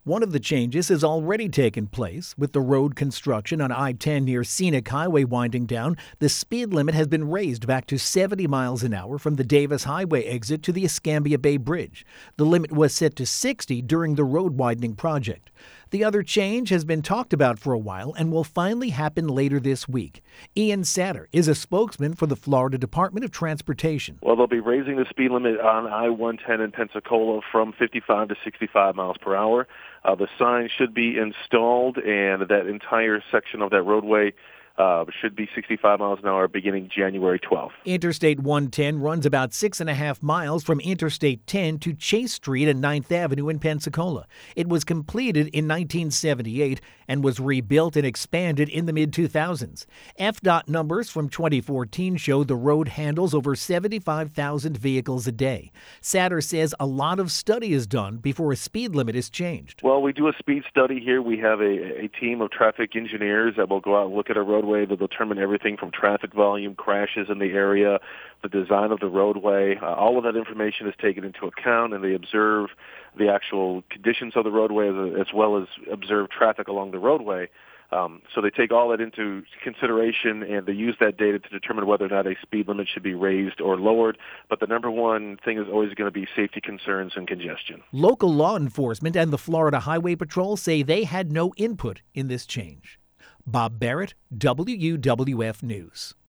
One of the changes has already taken place. With the road construction on I-10 near Scenic Highway winding down, the speed limit has been raised back to 70 miles an hour from the Davis Highway exit to the Escambia Bay Bridge. The limit was set to 60 during the road widening project. The other change has been talked about for a while and will finally happen later this week. Ian Satter is a spokesman for the Florida Department of Transportation. Well, they'll be raising the speed limit on I-110 in Pensacola from 55 to 65 miles per hour. The sign should be installed, and that entire section of that roadway should be 65 miles an hour beginning January 12th. Interstate 110 runs about 6.5 miles from Interstate 10 to Chase Street and 9th Avenue in Pensacola. It was completed in 1978 and was rebuilt and expanded in the mid-2000s. FDOT numbers from 2014 show the road handles over 75,000 vehicles a day. Satter says a lot of study is done before a speed limit is changed. Well, we do a speed study here. We have a team of traffic engineers that will go out and look at a roadway. They'll determine everything from traffic volume, crashes in the area, the design of the roadway. All of that information is taken into account, and they observe the actual conditions of the roadway as well as observe traffic along the roadway. So they take all that into consideration, and they use that data to determine whether or not a speed limit should be raised or lowered. But the number one thing is always going to be safety concerns and congestion. Local law enforcement and the Florida Highway Patrol say they had no input in this change. Bob Barrett, WUWF News.